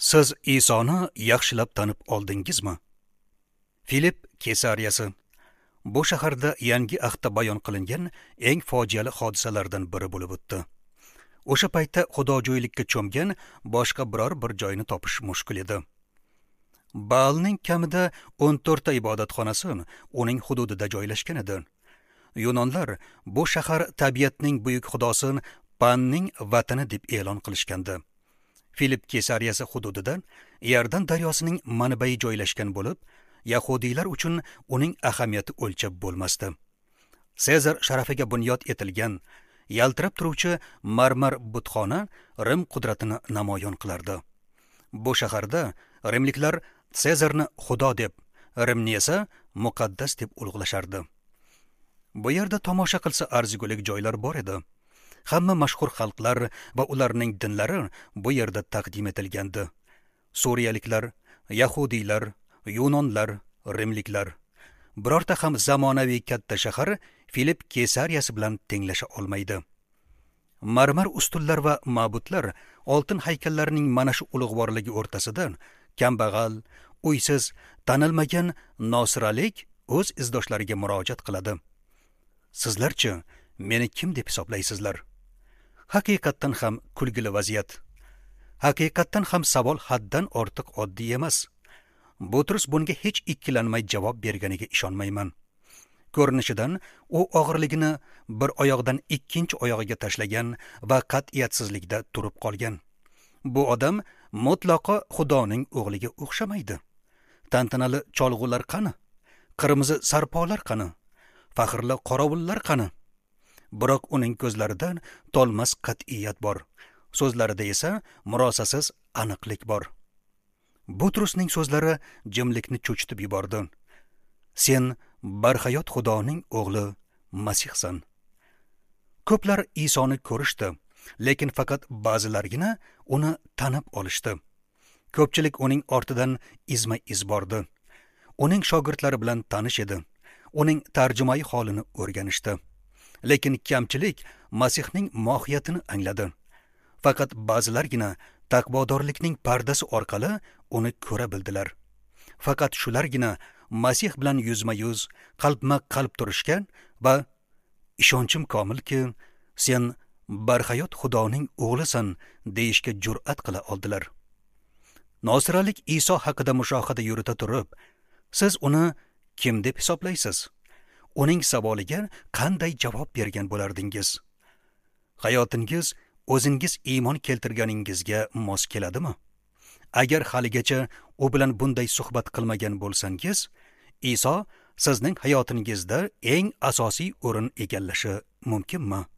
Siz Isoni yaxshilab tanib oldingizmi? Filip Kesariyasi. Bu shaharda yangi ahdda bayon qilingan eng fojiali hodisalardan biri bo'lib o'tdi. O'sha paytda xudojo'ylikka cho'mgan boshqa biror bir joyni topish mushkul edi. Baalning kamida 14 ta ibodatxonasi uning hududida joylashgan edi. Yunonlar bu shahar tabiatning buyuk xudosi Panning vatani deb e'lon qilishgandi. Filip Kesariyasi hududidan Yardan daryosining manbai joylashgan bo'lib, Yahudiylar uchun uning ahamiyati o'lchab bo'lmasdi. Sezar sharafiga bunyod etilgan yaltirab turuvchi marmar butxona Rim qudratini namoyon qilardi. Bu shaharda Rimliklar Sezarni xudo deb, Rimni esa muqaddas deb ulug'lashardi. Bu yerda tomosha qilsa arzigulik joylar bor edi. Hamma mashhur xalqlar va ularning dinlari bu yerda taqdim etilgandi. Suriyaliklar, Yahudiylar, Yunonlar, Rimliklar. Birorta ham zamonaviy katta shahar Filip Kesariyasi bilan tenglasha olmaydi. Marmar ustunlar va ma'budlar oltin haykallarning mana shu ulug'vorligi o'rtasidan kambag'al, uysiz, tanilmagan nosiralik o'z izdoshlariga murojaat qiladi. Sizlarchi, meni kim deb hisoblaysizlar? Haqiqatdan ham kulgili vaziyat. Haqiqatdan ham savol haddan ortiq oddiy emas. Butrus bunga hech ikkilanmay javob berganiga ishonmayman. Ko'rinishidan u og'irligini bir oyoqdan ikkinchi oyog'iga tashlagan va qat'iyatsizlikda turib qolgan. Bu odam mutlaqo Xudoning o'g'liga o'xshamaydi. Tantanali cholg'ular qani? Qirmizi sarpolar qani? Faxrli qorovullar qani? Biroq uning ko'zlaridan tolmas qat'iyat bor. So'zlarida esa murosasiz aniqlik bor. Butrusning so'zlari jimlikni cho'chitib yubordi. Sen barhayot Xudoning o'g'li Masihsan. Ko'plar Isoni ko'rishdi, lekin faqat ba'zilargina uni tanib olishdi. Ko'pchilik uning ortidan izma-iz bordi. Uning shogirdlari bilan tanish edi. Uning tarjimai holini o'rganishdi. Lekin kamchilik Masihning mohiyatini angladi. Faqat ba'zilargina taqvodorlikning pardasi orqali uni ko'ra bildilar. Faqat shulargina Masih bilan yuzma-yuz, qalbma-qalb turishgan va ishonchim komilki, sen barhayot Xudoning o'g'lisan deyishga jur'at qila oldilar. Nosiralik Iso haqida mushohada yurita turib, siz uni kim deb hisoblaysiz? Uning savoliga qanday javob bergan bo'lardingiz? Hayotingiz o'zingiz iymon keltirganingizga mos keladimi? Agar haligacha u bilan bunday suhbat qilmagan bo'lsangiz, Iso sizning hayotingizda eng asosiy o'rin egallashi mumkinmi?